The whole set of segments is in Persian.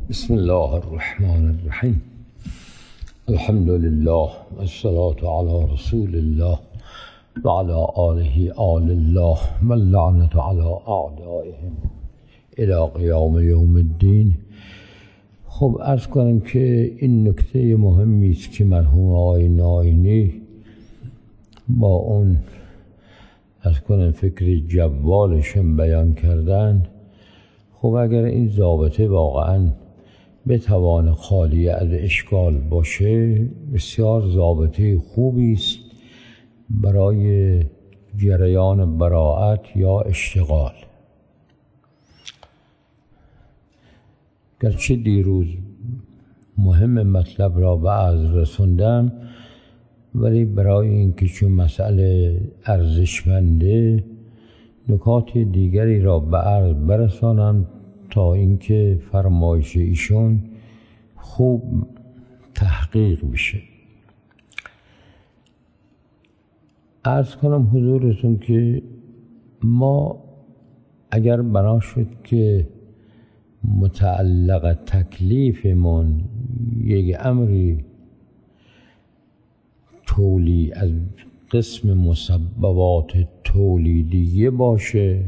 بسم الله الرحمن الرحیم. الحمد لله والصلاة على رسول الله و علی آله آل الله و اللعنة علی اعدائهم الی قیام یوم الدین. خب عرض کنم که این نکته مهمی است که مرحوم آقای ناینی با اون عرض کنم فکر جوالشون بیان کردن. خب اگر این ضابطه واقعا بتوان خالی از اشکال باشه، بسیار ضابطه خوبی است برای جریان براءت یا اشتغال. گرچه دیروز مهم مطلب را به عرض رسوندم، ولی برای اینکه چون مسئله ارزشمنده نکات دیگری را به عرض برسانم تا اینکه فرمایش ایشون خوب تحقیق بشه. عرض کنم حضورتون که ما اگر بنا شد که متعلق تکلیفمون یک امری از قسم مسببات تولیدیه باشه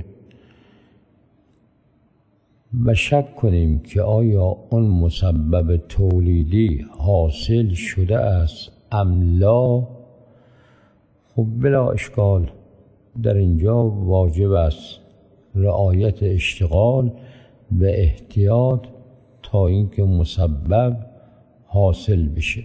و شک کنیم که آیا اون مسبب تولیدی حاصل شده است ام لا، خب بلا اشکال در اینجا واجب است رعایت اشتغال و احتیاط تا اینکه مسبب حاصل بشه.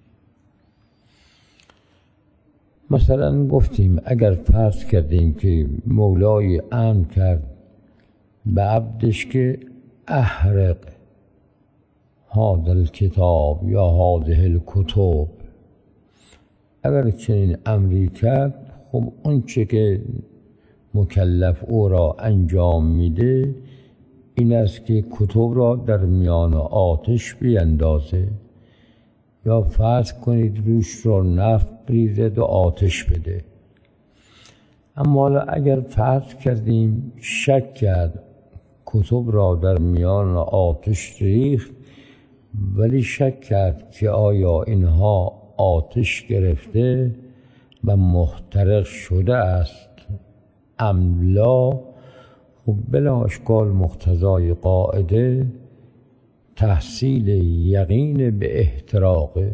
مثلا گفتیم اگر فرض کردیم که مولای امر کرد به عبدش که احرق هذا الکتاب یا هذه الکتب، اگر چنین امری کرد، خب اون چه که مکلف او را انجام میده این است که کتب را در میان آتش بیندازه، یا فرض کنید روش را نفت بریزد و آتش بده. اما اگر فرض کردیم شک کرد کتب را در میان آتش ریخت، ولی شک کرد که آیا اینها آتش گرفته و محترق شده است ام لا، خب بلا اشکال مقتضای قاعده تحصیل یقین به احتراقه.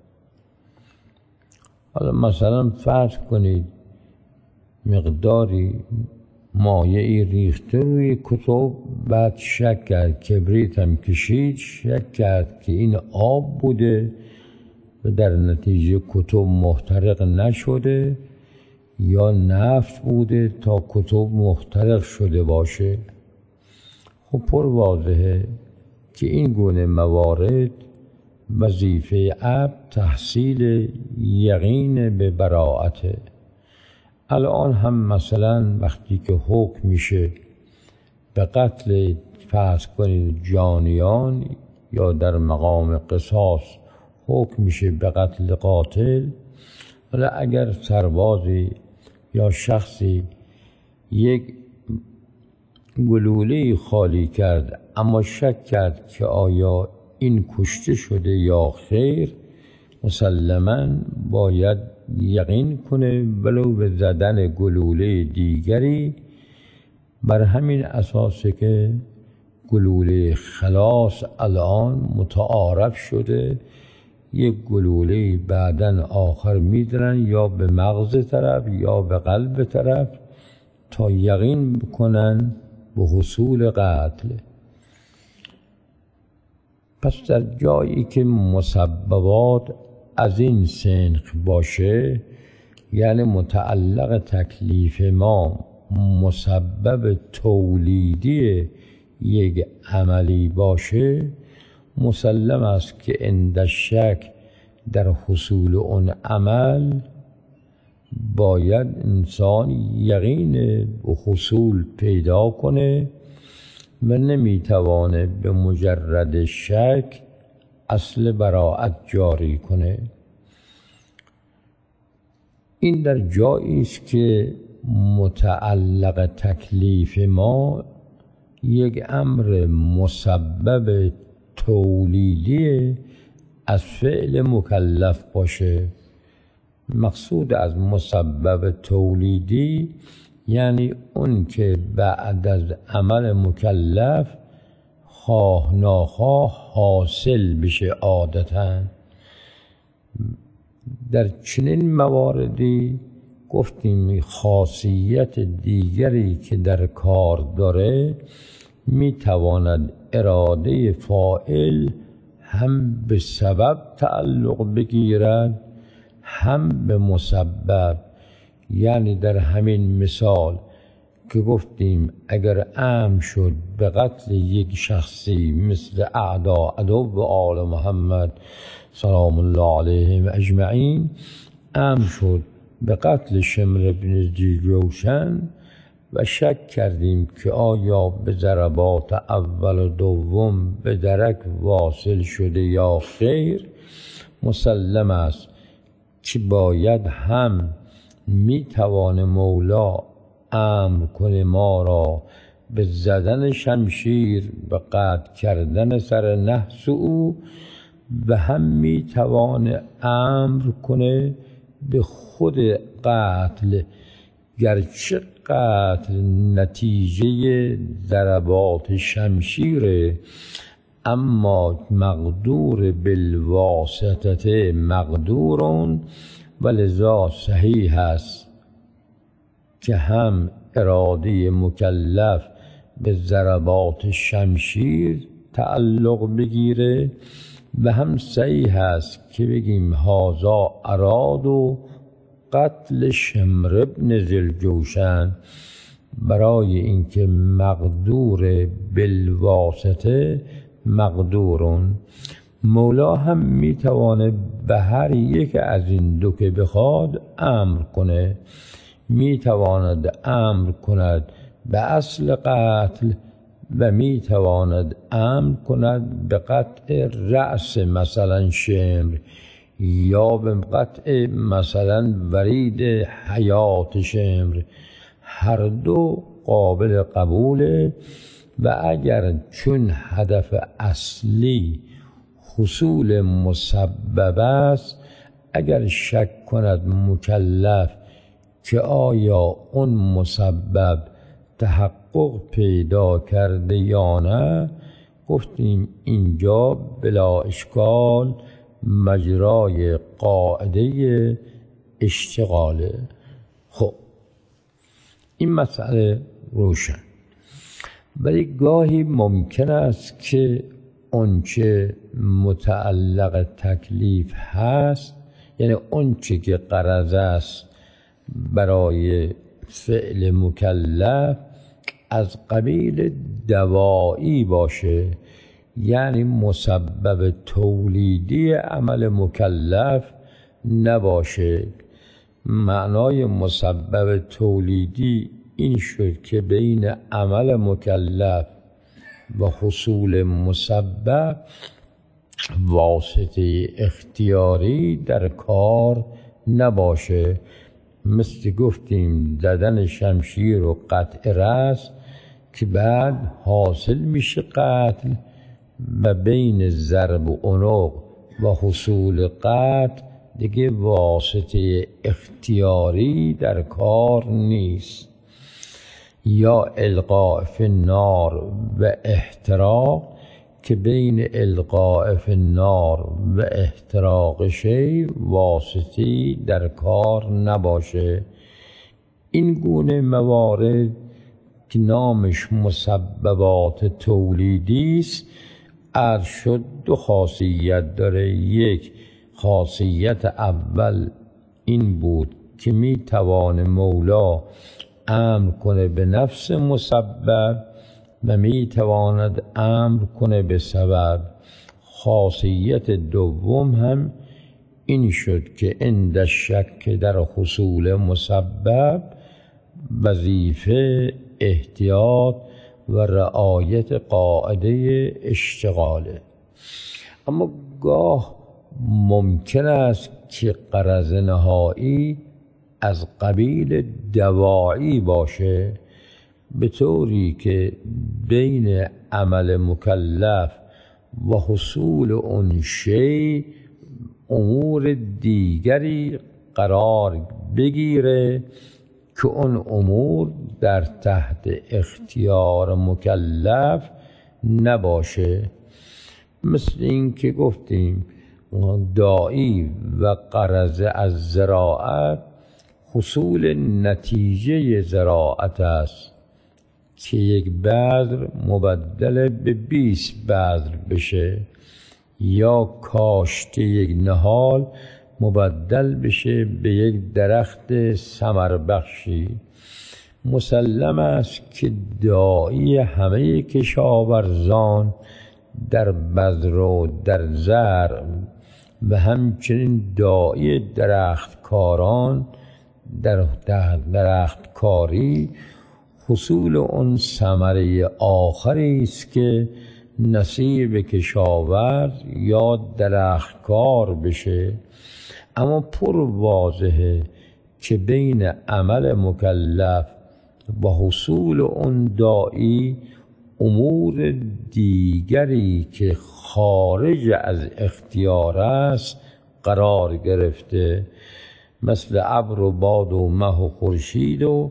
حالا مثلا فرض کنید مقداری مایعی ریخته روی کتب، بعد شک کرد، کبریت هم کشید، شک کرد که این آب بوده و در نتیجه کتب محترق نشده، یا نفت بوده تا کتب محترق شده باشه. خب پر واضحه که این گونه موارد وظیفه عبد تحصیل یقین به براءته. الان هم مثلا وقتی که حکم میشه به قتل فرض کنید جانیان، یا در مقام قصاص حکم میشه به قتل قاتل، ولی اگر سربازی یا شخصی یک گلوله خالی کرد اما شک کرد که آیا این کشته شده یا خیر، مسلماً باید یقین کنه ولو به زدن گلوله دیگری. بر همین اساس که گلوله خلاص الان متعارف شده، یک گلوله بعدن آخر میدرن یا به مغز طرف یا به قلب طرف تا یقین بکنن به حصول قتل. پس در جایی که مسببات از این سنخ باشه، یعنی متعلق تکلیف ما مسبب تولیدی یک عملی باشه، مسلم است که عند شک در حصول اون عمل باید انسان یقین به حصول پیدا کنه و نمیتوانه به مجرد شک اصل براءت جاری کنه. این در جایی است که متعلق تکلیف ما یک امر مسبب تولیدی از فعل مکلف باشه. مقصود از مسبب تولیدی یعنی اون که بعد از عمل مکلف خواه ناخواه حاصل بشه. عادتاً در چنین مواردی گفتیم خاصیت دیگری که در کار داره میتواند اراده فاعل هم به سبب تعلق بگیرد هم به مسبب. یعنی در همین مثال که گفتیم اگر امر شد به قتل یک شخصی مثل عدو آل محمد سلام الله علیهم اجمعین، امر شد به قتل شمر بن ذی‌جوشن و شک کردیم که آیا به ضربات اول و دوم به درک واصل شده یا خیر، مسلم است که باید هم میتوان مولا امر کنه ما را به زدن شمشیر و قطع کردن سر نحس او و هم میتوان امر کنه به خود قتل، گرچه قتل نتیجه ضربات شمشیره اما مقدور بالواسطه مقدورون و لذا صحیح است که هم اراده مکلف به ضربات شمشیر تعلق بگیره و هم صحیح است که بگیم هذا اراد و قتل شمر بن ذی‌جوشن، برای اینکه مقدور بالواسطه مقدورون. مولا هم میتوانه به هر یک از این دو که بخواد امر کنه. میتواند امر کند به اصل قتل و میتواند امر کند به قطع رأس مثلا شمر یا به قطع مثلا ورید حیات شمر. هر دو قابل قبوله و اگر چون هدف اصلی حصول مسبب است، اگر شک کند مکلف که آیا اون مسبب تحقق پیدا کرده یا نه، گفتیم اینجا بلا اشکال مجرای قاعده اشتغاله. خب این مسئله روشن. ولی گاهی ممکن است که اونچه متعلق تکلیف هست، یعنی اونچه که غرض است برای فعل مکلف، از قبیل دوایی باشه، یعنی مسبب تولیدی عمل مکلف نباشه. معنای مسبب تولیدی این شد که بین عمل مکلف و حصول مسبب واسطه اختیاری در کار نباشه. مثل گفتیم زدن شمشیر و قطع رأس که بعد حاصل میشه قتل و بین ضرب و عنق و حصول قتل دیگه واسطه اختیاری در کار نیست. یا القاء فی النار و احتراق که بین القاء فی النار و احتراق شی واسطی در کار نباشه. این گونه موارد که نامش مسببات تولیدی است، عرض شد دو خاصیت داره. یک خاصیت اول این بود که می توان مولا امر کنه به نفس مسبب و می تواند امر کنه به سبب. خاصیت دوم هم این شد که عند شک در حصول مسبب وظیفه احتیاط و رعایت قاعده اشتغاله. اما گاه ممکن است که غرض نهایی از قبیل دواعی باشه، به طوری که بین عمل مکلف و حصول اون شی امور دیگری قرار بگیره که اون امور در تحت اختیار مکلف نباشه. مثل این که گفتیم داعی و غرض از زراعت حصول نتیجه زراعت است که یک بذر مبدل به 20 بذر بشه، یا کاشت یک نهال مبدل بشه به یک درخت ثمر بخشی. مسلم است که داعی همه کشاورزان در بذر و در زرع و همچنین داعی درختکاران در درختکاری حصول اون ثمره آخری است که نصیب کشاورز یا درختکار بشه. اما پر واضحه که بین عمل مکلف و حصول اون داعی امور دیگری که خارج از اختیار است قرار گرفته، مثل ابر و باد و مه و خورشید و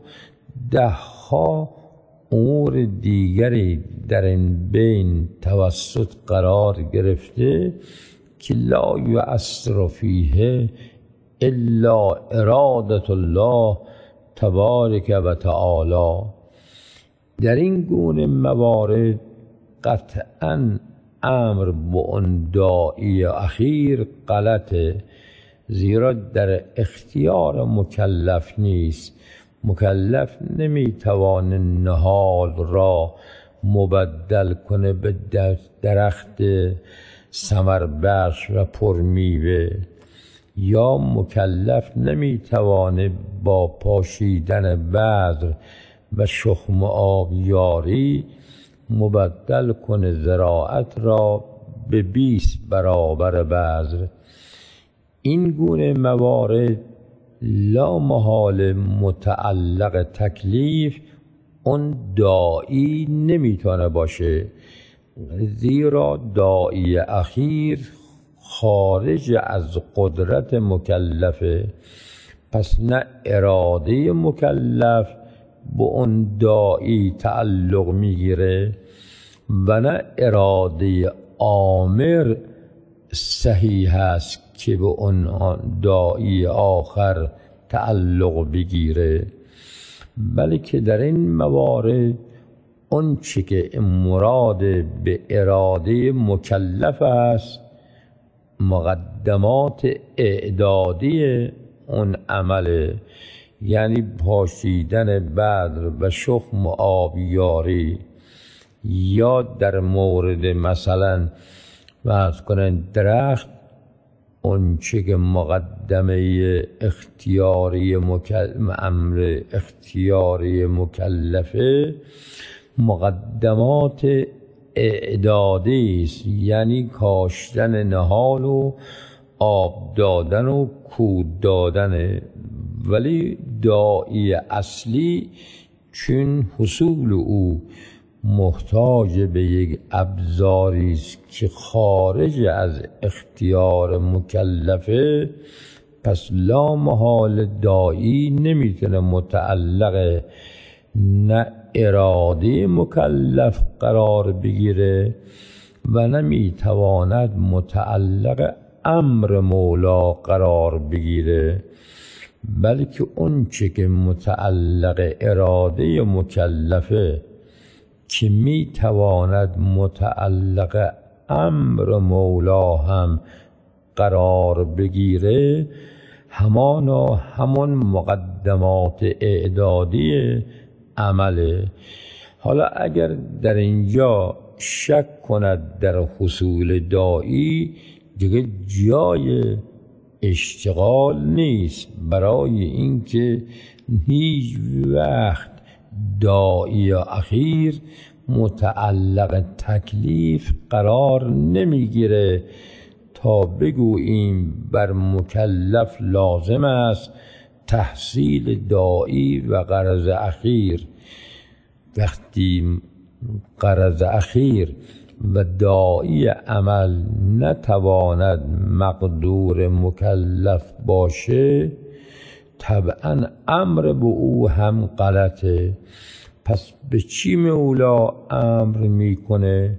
دهها امور دیگری در این بین توسط قرار گرفته که لا یؤثر فیه الا اراده الله تبارک و تعالی. در این گونه موارد قطعاً امر به اون داعی اخیر غلطه، زیرا در اختیار مکلف نیست. مکلف نمیتوانه نهال را مبدل کنه به درخت ثمر بخش و پرمیوه، یا مکلف نمیتوانه با پاشیدن بذر و شخم آبیاری مبدل کنه زراعت را به 20 برابر بذر. این گونه موارد لا محال متعلق تکلیف اون داعی نمیتونه باشه، زیرا داعی اخیر خارج از قدرت مکلفه. پس نه اراده مکلف به اون داعی تعلق میگیره و نه اراده آمر صحیح است که به اون داعی آخر تعلق بگیره، بلکه در این موارد اون چی که مراد به اراده مکلف است مقدمات اعدادی اون عمله، یعنی پاشیدن بذر و شخم آبیاری، یا در مورد مثلا فرض کنن درخت اون چه که مقدمه اختیاری امر اختیاری مکلفه مقدمات اعدادی است، یعنی کاشتن نهال و آب دادن و کود دادن. ولی داعی اصلی چون حصول او محتاج به یک ابزاری است که خارج از اختیار مکلفه، پس لا محال داعی نمیتونه متعلق نه اراده مکلف قرار بگیره و نمیتواند متعلق امر مولا قرار بگیره، بلکه اون چه که متعلق اراده مکلفه که میتواند متعلق امر مولا هم قرار بگیره همان مقدمات اعدادی عمله. حالا اگر در اینجا شک کند در حصول داعی، دیگه جای اشتغال نیست، برای اینکه هیچ وقت داعی اخیر متعلق تکلیف قرار نمیگیره تا بگوییم بر مکلف لازم است تحصیل داعی و غرض اخیر. وقتی غرض اخیر و داعی عمل نتواند مقدور مکلف باشه، طبعا امر به او هم غلطه. پس به چی مولا امر میکنه؟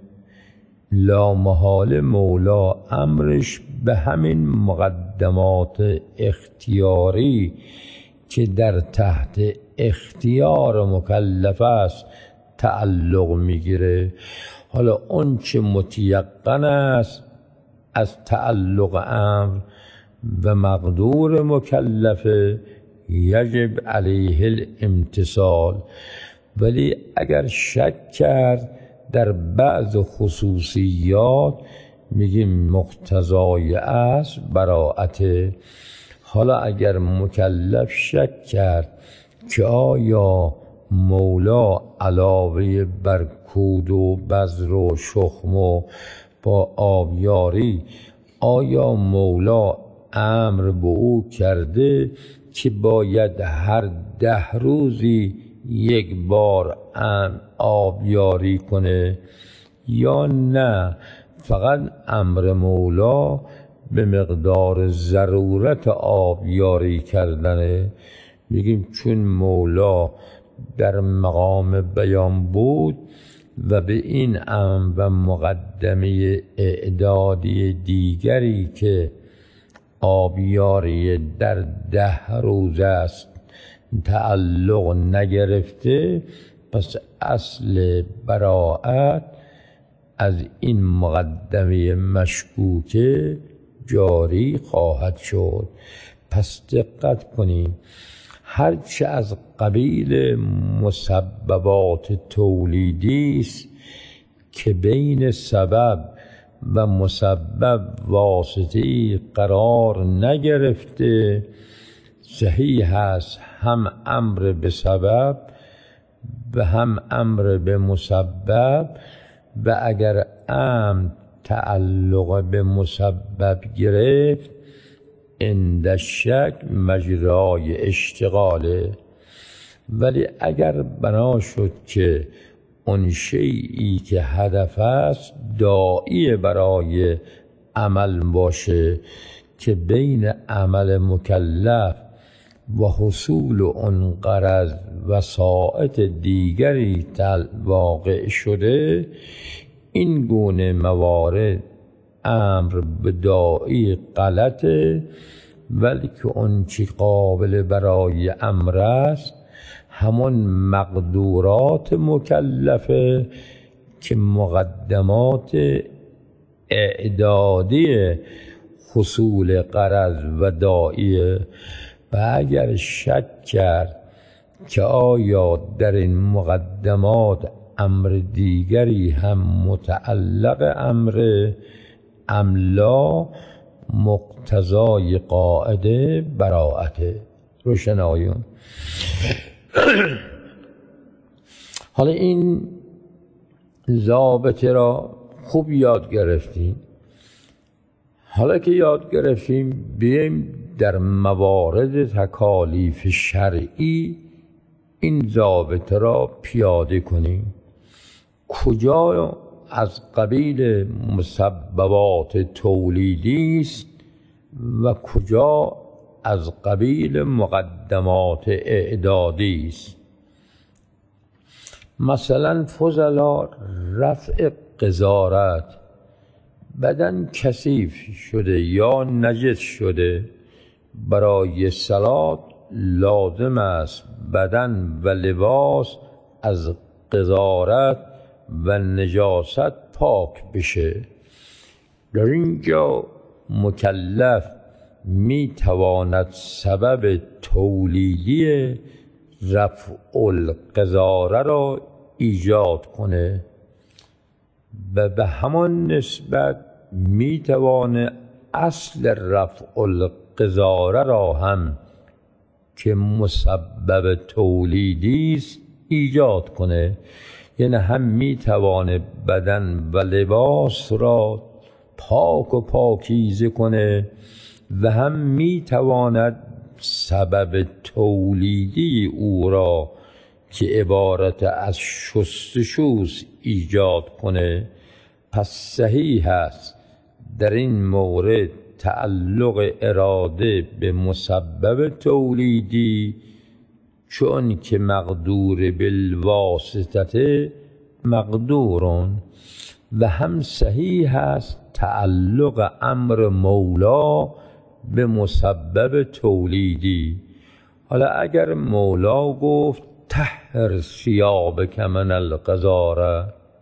لامحاله مولا امرش به همین مقدمات اختیاری که در تحت اختیار مکلف است تعلق میگیره. حالا اون چه متیقن است از تعلق امر و مقدور مکلف یجب علیه الامتثال، ولی اگر شک کرد در بعض خصوصیات میگیم مقتضای است براءته. حالا اگر مکلف شک کرد که آیا مولا علاوه بر کود و بذر و شخم و با آبیاری آیا مولا امر به او کرده که باید هر 10 روزی یک بار آبیاری کنه یا نه فقط امر مولا به مقدار ضرورت آبیاری کردنه؟ میگیم چون مولا در مقام بیان بود و به این امر و مقدمه اعدادی دیگری که آبیاری در 10 روز است تعلق نگرفته، پس اصل براءت از این مقدمه مشکوکه جاری خواهد شد. پس دقت کنیم، هرچه از قبیل مسببات تولیدی است که بین سبب و مسبب واسطه‌ای قرار نگرفته، صحیح است هم امر به سبب و هم امر به مسبب، و اگر امر تعلق به مسبب گرفت عند الشک مجرای اشتغاله. ولی اگر بنا شد که اون شیئی که هدف است داعی برای عمل باشه که بین عمل مکلف و حصول اون غرض وسائط دیگری واقع شده، این گونه موارد امر به داعی غلطه، ولی که اون چی قابل برای امر است همون مقدورات مکلفه که مقدمات اعدادی حصول غرض و داعیه. و اگر شک کرد که آیا در این مقدمات امر دیگری هم متعلق امر ام لا، مقتضای قاعده براءته. روشن آیون؟ حالا این ضابطه را خوب یاد گرفتیم. حالا که یاد گرفتیم بیایم در موارد تکالیف شرعی این ضابطه را پیاده کنیم. کجا از قبیل مسببات تولیدی است و کجا از قبیل مقدمات اعدادی است. مثلا فضلا رفع قذارت، بدن کثیف شده یا نجس شده، برای صلات لازم است بدن و لباس از قذارت و نجاست پاک بشه. در اینجا مکلف می تواند سبب تولیدی رفع القذاره را ایجاد کنه و به همان نسبت می تواند اصل رفع القذاره را هم که مسبب تولیدی است ایجاد کنه. یعنی هم می تواند بدن و لباس را پاک و پاکیزه کنه و هم می تواند سبب تولیدی او را که عبارت از شستشوست ایجاد کنه. پس صحیح است در این مورد تعلق اراده به مسبب تولیدی، چون که مقدور بالواسطه مقدورون، و هم صحیح است تعلق امر مولا به مسبب تولیدی. حالا اگر مولا گفت طهر ثیابک من القذاره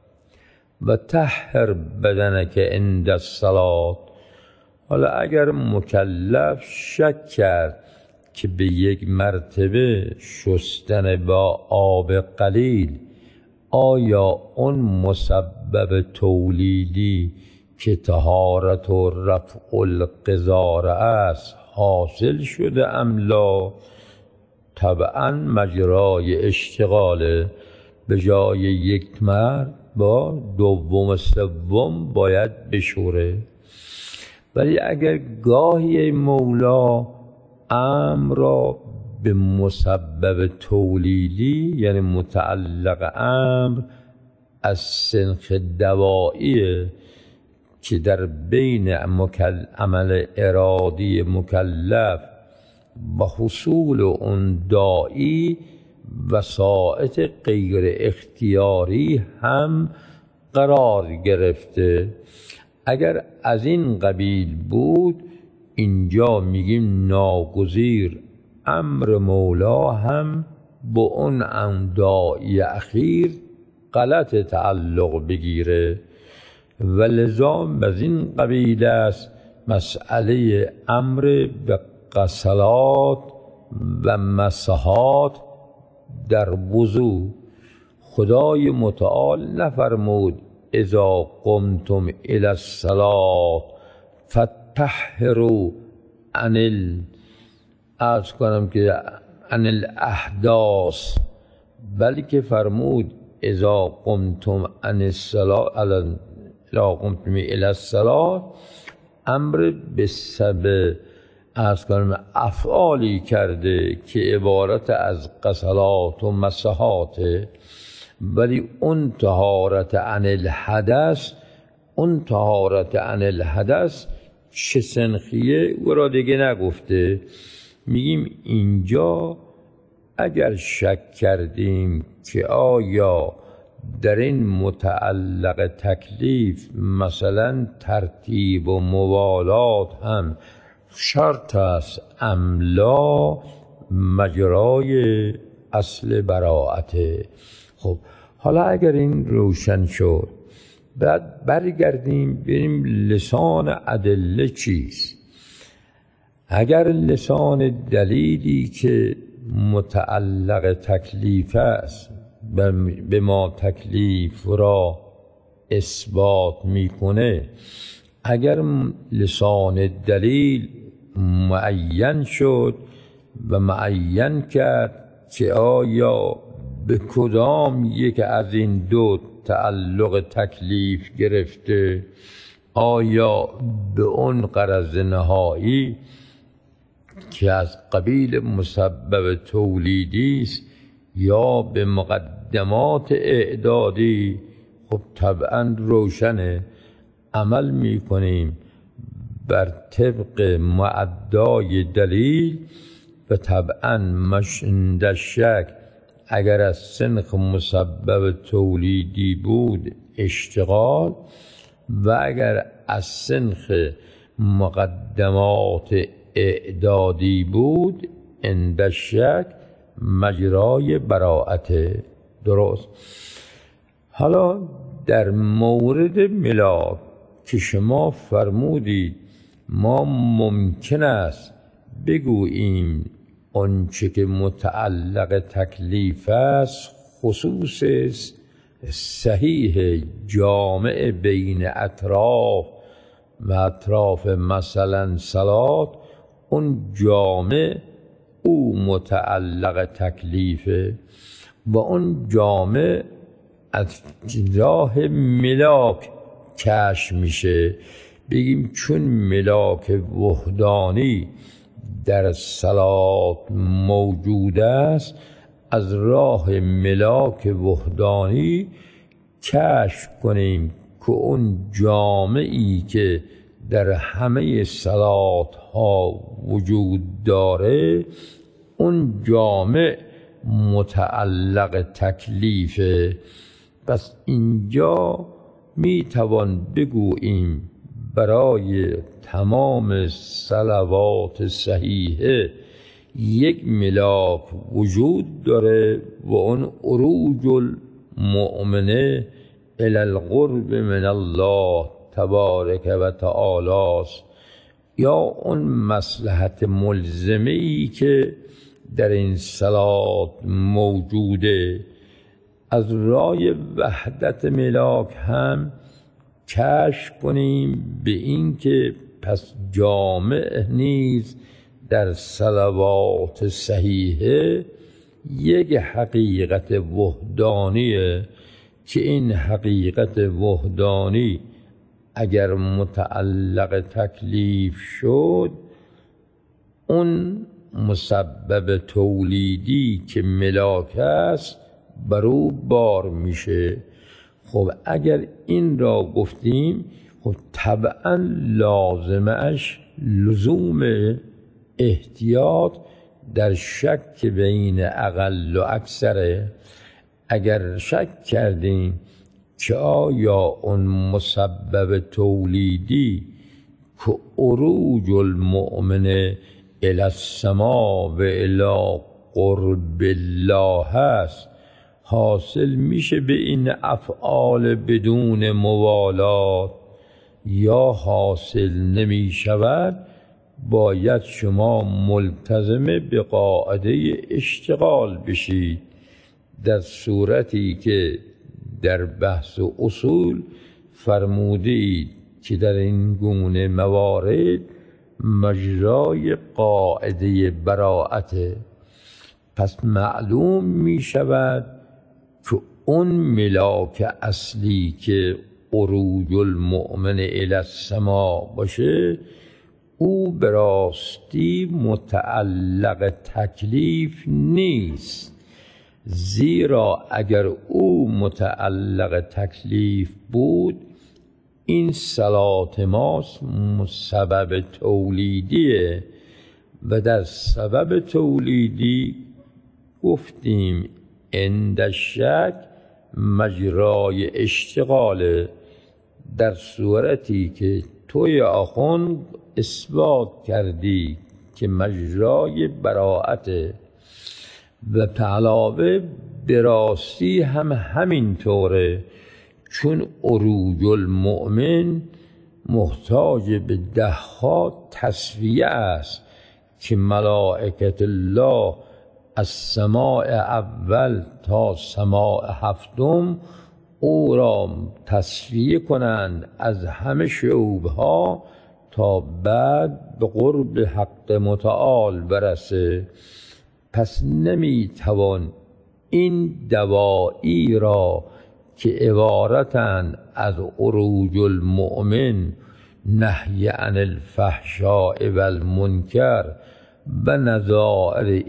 و طهر بدنک عند الصلاة، حالا اگر مکلف شک کرد که به یک مرتبه شستن با آب قلیل آیا اون مسبب تولیدی که طهارت و رفع القذاره است حاصل شده ام لا، طبعا مجرای اشتغاله، به جای یک مرد با دوم سوم باید بشوره. ولی اگر گاهی مولا امر را به مسبب تولیدی، یعنی متعلق امر از سنخ دوائیه که در بین عمل ارادی مکلف و حصول اون داعی وسائط غیر اختیاری هم قرار گرفته، اگر از این قبیل بود اینجا میگیم ناگزیر امر مولا هم با اون داعی اخیر غلط تعلق بگیره. و لذا از این قبیل است مسئله امر به غسلات و مسحات در وضو. خدای متعال نفرمود اذا قمتم الی الصلاة فطهروا عن الاحداث، بلکه فرمود اذا قمتم الی الصلاة، امر به سبب افعالی کرده که عبارت از غسلات و مسحات، ولی اون طهارت عن الحدث چه سنخیه او را دیگه نگفته. میگیم اینجا اگر شک کردیم که آیا در این متعلق تکلیف مثلا ترتیب و موالات هم شرط است ام لا، مجرای اصل براءته. خب حالا اگر این روشن شد، بعد برگردیم بریم لسان ادله چیست. اگر لسان دلیلی که متعلق تکلیف است به ما تکلیف را اثبات میکنه، اگر لسان دلیل معین شد و معین کرد که آیا به کدام یک از این دو تعلق تکلیف گرفته، آیا به اون غرض نهایی که از قبیل مسبب تولیدی است یا به مقدمات اعدادی، خب طبعا روشنه عمل میکنیم بر طبق معدای دلیل. و طبعا عند شک اگر از سنخ مسبب تولیدی بود اشتغال، و اگر از سنخ مقدمات اعدادی بود عند شک مجرای براءت. درست. حالا در مورد ملاک که شما فرمودید ما ممکن است بگوییم آنچه که متعلق تکلیف است خصوص صحیح جامع بین اطراف مثلا صلات، اون جامع او متعلق تکلیفه و اون جامع از راه ملاک کشف میشه. بگیم چون ملاک وحدانی در صلات موجود است، از راه ملاک وحدانی کشف کنیم که اون جامعی که در همه صلات ها وجود داره اون جامع متعلق تکلیفه. پس اینجا می توان بگوییم برای تمام صلوات صحیحه یک ملاک وجود داره و اون عروج المؤمنه الی القرب من الله تبارک و تعالی است، یا اون مصلحت ملزمه ای که در این صلات موجوده. از رای وحدت ملاک هم کشف کنیم به این که پس جامع نیز در صلوات صحیحه یک حقیقت وحدانیه که این حقیقت وحدانی اگر متعلق تکلیف شد اون مسبب تولیدی که ملاک است بر او بار میشه. خب اگر این را گفتیم خب طبعا لازمش لزوم احتیاط در شک بین اقل و اکثره. اگر شک کردیم که آیا اون مسبب تولیدی که عروج المؤمن الی السما و الی قرب الله هست حاصل میشه به این افعال بدون موالات یا حاصل نمی شود، باید شما ملتزم به قاعده اشتغال بشید، در صورتی که در بحث اصول فرموده اید که در این گونه موارد مجرای قاعده براءته. پس معلوم می شود که اون ملاک اصلی که عروج المؤمن الی السما باشه او به راستی متعلق تکلیف نیست، زیرا اگر او متعلق تکلیف بود این صلات ماست سبب تولیدیه و در سبب تولیدی گفتیم عند الشک مجرای اشتغاله، در صورتی که توی آخوند اثبات کردی که مجرای براءته و علاوه براستی هم همین طوره، چون عروج المؤمن محتاج به دهها تصفیه است که ملائکت الله از سماع اول تا سماع هفتم او را تصفیه کنند از همه شعوبها تا بعد به قرب حق متعال برسه. پس نمیتوان این دوائی را که عبارتند از عروج المؤمن، نهی عن الفحشاء و المنکر و نظائر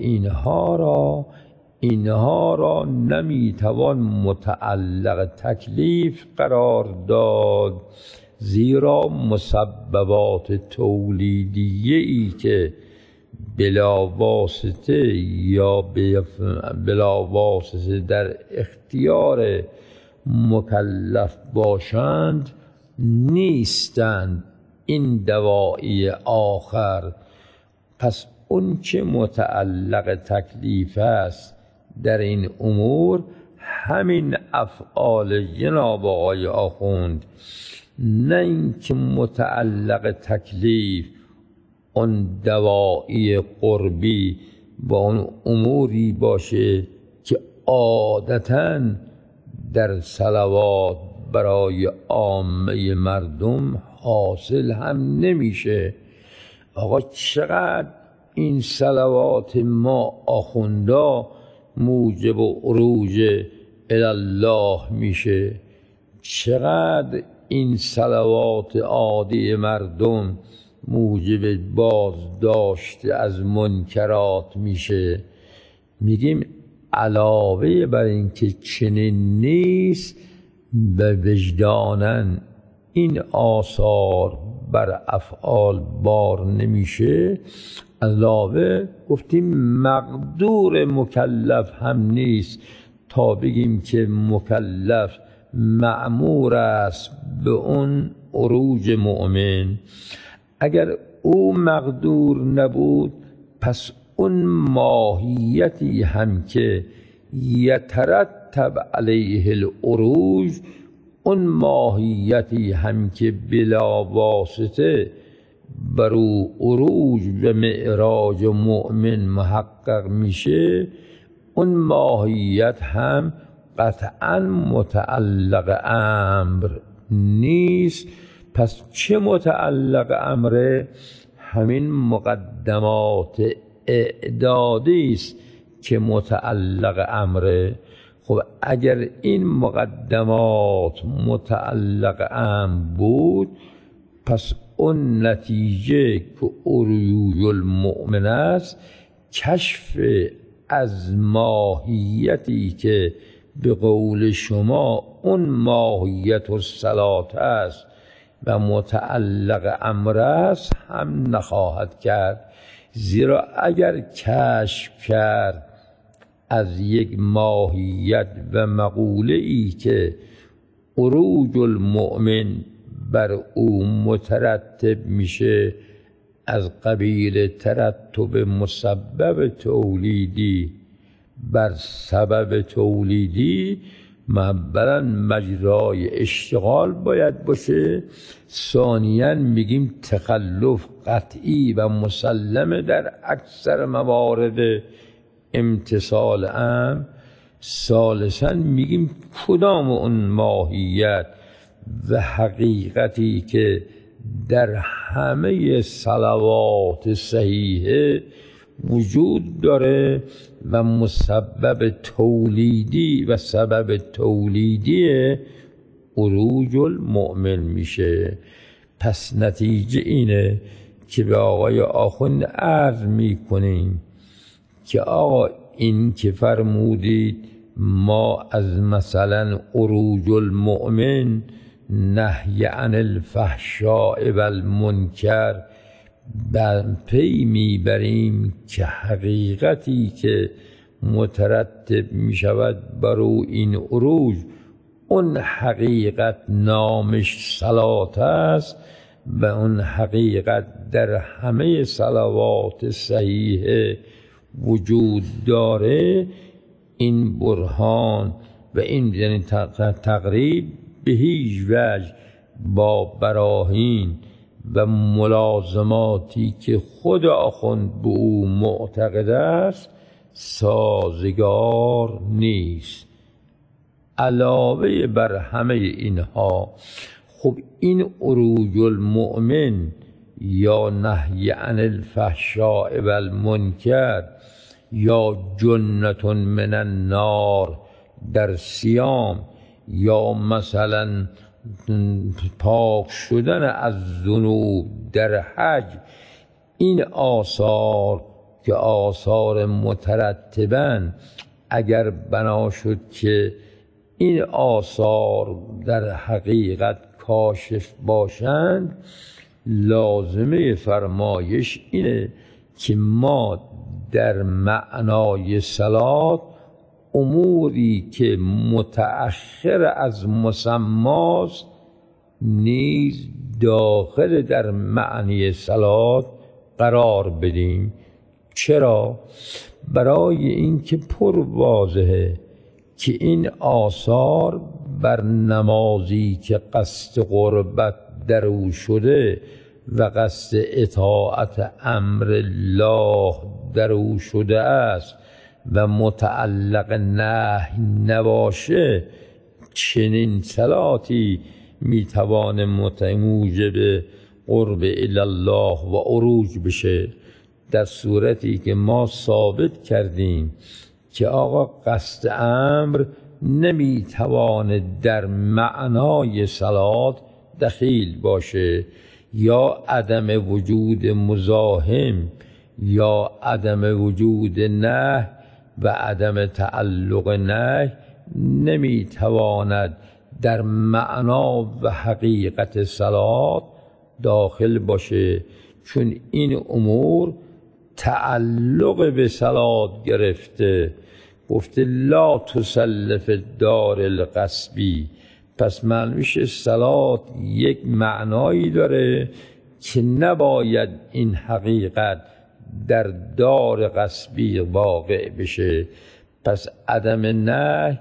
اینها را نمیتوان متعلق تکلیف قرار داد، زیرا مسببات تولیدیه ای که بلا واسطه یا بلا واسطه در اختیار مکلف باشند نیستند این دوائی آخر. پس اون که متعلق تکلیف است در این امور همین افعال جناب آقای آخوند، نه اینکه متعلق تکلیف اون دوائی قربی با اون اموری باشه که عادتاً در صلوات برای عامه مردم حاصل هم نمیشه. آقا چقدر این صلوات ما آخوندا موجب عروج الله میشه، چقدر این صلوات عادی مردم موجب بازداشت از منکرات میشه. میگیم علاوه بر این که چنین نیست، به وجدانن این آثار بر افعال بار نمیشه، علاوه گفتیم مقدور مکلف هم نیست تا بگیم که مکلف مأمور است به اون عروج مؤمن. اگر او مقدور نبود پس اون ماهیتی هم که یترتب علیه العروج، اون ماهیتی هم که بلا واسطه بر او عروج و معراج مؤمن محقق میشه، اون ماهیت هم قطعا متعلق امر نیست. پس چه متعلق امره؟ همین مقدمات اعدادی است که متعلق امره. خب اگر این مقدمات متعلق امر بود، پس اون نتیجه که عروج المؤمن است کشف از ماهیتی که به قول شما اون ماهیت الصلات است و متعلق امر است هم نخواهد کرد. زیرا اگر کشف کرد از یک ماهیت و مقوله ای که عروج المؤمن بر او مترتب میشه از قبیل ترتب مسبب تولیدی بر سبب تولیدی، اولا مجرای اشتغال باید باشه، ثانیاً میگیم تخلف قطعی و مسلمه در اکثر موارد امتثال امر، ثالثاً میگیم کدام اون ماهیت و حقیقتی که در همه صلوات صحیحه وجود داره و مسبب تولیدی و سبب تولیدی عروج المؤمن میشه. پس نتیجه اینه که به آقای آخوند عرض میکنیم که آقا این که فرمودید ما از مثلا عروج المؤمن نهی عن الفحشاء و المنکر پی میبریم که حقیقتی که مترتب میشود بر او این عروج، اون حقیقت نامش صلات است و اون حقیقت در همه صلوات صحیحه وجود داره. این برهان و این یعنی تقریب به هیچ وجه با براهین و ملازماتی که خود آخوند به او معتقد است سازگار نیست. علاوه بر همه اینها، خب این عروج المؤمن یا نهی عن الفحشاء و المنکر یا جنة من النار در صیام یا مثلا پاک شدن از ذنوب در حج، این آثار که آثار مترتبن اگر بنا شد که این آثار در حقیقت کاشف باشند، لازمه فرمایش اینه که ما در معنای صلات اموری که متأخر از مسماست نیز داخل در معنی صلات قرار بدیم. چرا؟ برای اینکه پر واضحه که این آثار بر نمازی که قصد قربت در او شده و قصد اطاعت امر الله در او شده است و متعلق نهی نباشه، چنین صلاتی میتوان موجب قرب الله و عروج بشه، در صورتی که ما ثابت کردیم که آقا قصد امر نمیتوان در معنای صلات دخیل باشه، یا عدم وجود مزاحم یا عدم وجود نهی و عدم تعلق نهی نمیتواند در معنا و حقیقت صلات داخل باشه، چون این امور تعلق به صلات گرفته. گفته لا تصل فی الدار الغصبی. پس معلومش صلات یک معنایی داره که نباید این حقیقت در دار غصبی واقع بشه. پس عدم نهی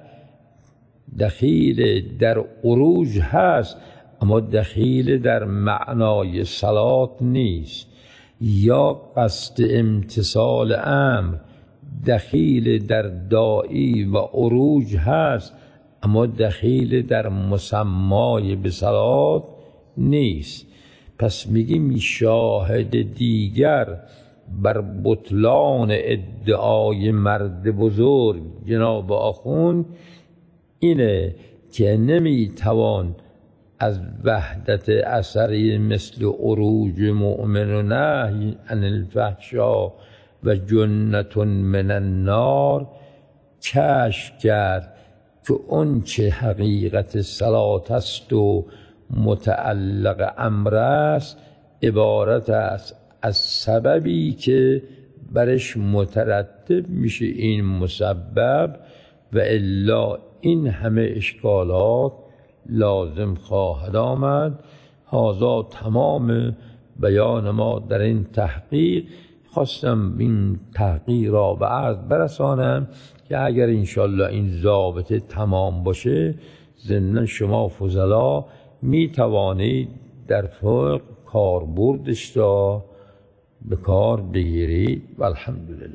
دخیل در عروج هست، اما دخیل در معنای صلات نیست. یا قصد امتثال امر دخیل در داعی و عروج هست، اما دخیل در مسمای به صلات نیست. پس میگیم شاهد دیگر بر بطلان ادعای مرد بزرگ جناب آخوند اینه که نمیتوان از وحدت اثری مثل عروج مؤمن و نهی عن الفحشا و جنة من النار کشف کرد که اون چه حقیقت صلات است و متعلق امر است عبارت است از سببی که برش مترتب میشه این مسبب، و الا این همه اشکالات لازم خواهد آمد. هذا تمام بیان ما در این تحقیق. خواستم این تحقیق را به عرض برسانم که اگر انشالله این ضابطه تمام باشه، ضمن شما فضلا می توانید در فقه کاربردش را به کار بگیرید. و الحمدلله.